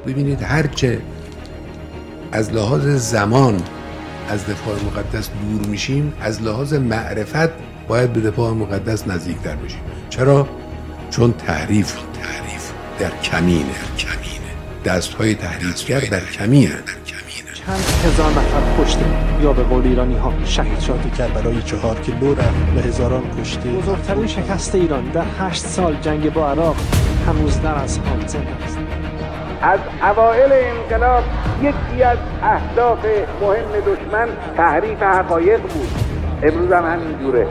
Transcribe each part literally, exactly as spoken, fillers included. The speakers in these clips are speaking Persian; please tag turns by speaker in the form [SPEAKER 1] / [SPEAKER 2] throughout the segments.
[SPEAKER 1] ببینید هرچه از لحاظ زمان از دفاع مقدس دور میشیم، از لحاظ معرفت باید به دفاع مقدس نزدیکتر بشیم. چرا؟ چون تحریف تحریف در کمینه در کمینه دستهای تحریفگر در کمینه در کمینه.
[SPEAKER 2] چند هزار نفر کشته یا به قول ایرانی ها شهید شد.
[SPEAKER 3] کربلای چهار کیلو رفت و هزاران کشته.
[SPEAKER 2] بزرگترین شکست ایران در هشت سال جنگ با عراق هنوز در از حال زنده است.
[SPEAKER 4] از اوائل انقلاب یکی از اهداف مهم دشمن تحریف حقایق بود. امروز هم همینجوره.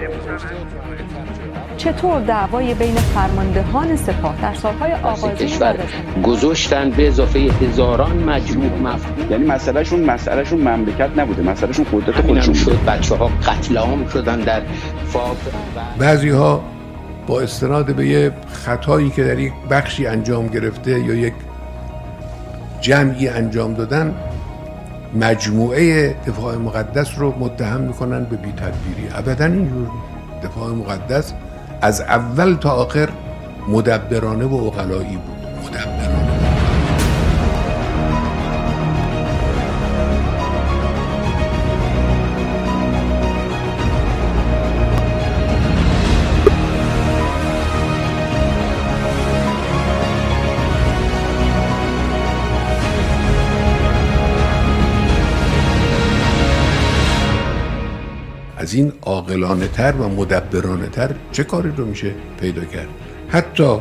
[SPEAKER 5] چطور دعوای بین فرماندهان سپاه در سالهای آغازین
[SPEAKER 6] کشور گذاشتن به اضافه هزاران مجروح مفقود؟
[SPEAKER 7] یعنی مسئلهشون مسئلهشون مملکت نبوده، مسئلهشون قدرت خودشون
[SPEAKER 6] شد. بچه‌ها قتل عام شدن در فاف.
[SPEAKER 1] بعضی‌ها با استناد به یه خطایی که در یک بخشی انجام گرفته یا یک جمعی انجام دادن، مجموعه دفاع مقدس رو متهم میکنن به بی‌تدبیری. ابداً اینجور دفاع مقدس از اول تا آخر مدبرانه و عقلایی بود. مدبرانه. از این عاقلانه تر و مدبرانه تر چه کاری رو میشه پیدا کرد؟ حتی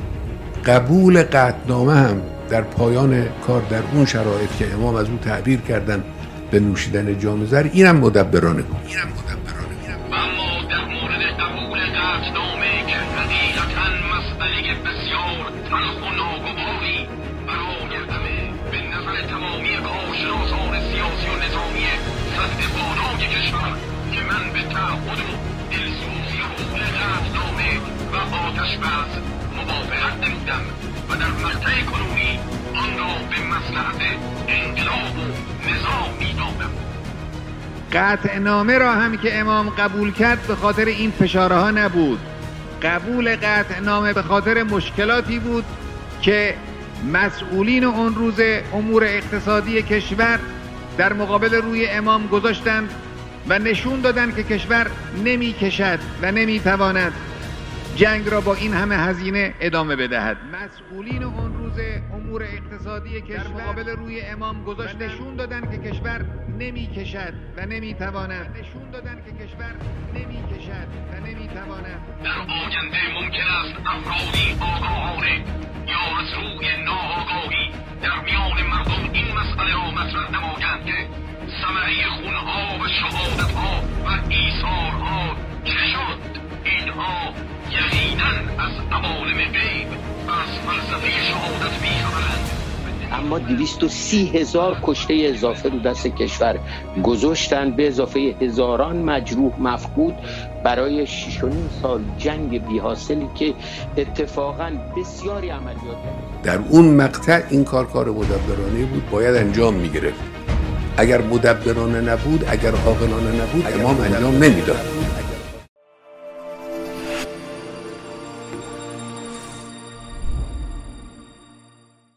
[SPEAKER 1] قبول قطعنامه هم در پایان کار در اون شرایط که امام از اون تعبیر کردن به نوشیدن جام زر، اینم مدبرانه بود. اینم مدبرانه بود.
[SPEAKER 8] اما در مورد قبول قطعنامه که حقیقتاً مسئله بسیار تلخ و ناگواری برای همه به نظر تمامی کارشناسان سیاسی و نظامی سطح بالای کشور که من به تعهد و دلسوزی قبول قطعنامه و آتش‌بس موافقت نمودم و در مقطع کنونی آن را به مصلحت انقلاب و نظام می‌دانم.
[SPEAKER 9] قطعنامه را هم که امام قبول کرد به خاطر این فشارها نبود. قبول قطعنامه به خاطر مشکلاتی بود که مسئولین اون روز امور اقتصادی کشور در مقابل روی امام گذاشتند و نشون دادند که کشور نمی کشد و نمی تواند جنگ را با این همه هزینه ادامه بدهد. مسئولین اون روز امور اقتصادی کشور در مقابل روی امام گذاشت نشون دادند که کشور نمی کشد و نمی تواند نشون دادند که کشور نمی کشد و نمی تواند.
[SPEAKER 8] در آینده ممکن است افرادی آگاهانه یا از روی ناآگاهی در میان مردم این مسئله را مطرح نمایند که ثمره خونها و شهادتها و ایثارها چه شد. اینها یقیناً از عوالم غیب و از فلسفه شهادت بیخبرند.
[SPEAKER 6] اما دویست و سی هزار کشته اضافه رو دست کشور گذاشتن به اضافه هزاران مجروح مفقود برای شش و نیم سال جنگ بی‌حاصلی که اتفاقاً بسیاری عملیات
[SPEAKER 1] در اون مقطع این کار کار مدبرانه بود، باید انجام می‌گرفت. اگر مدبرانه نبود، اگر عاقلانه نبود، امام انجام نمیداد.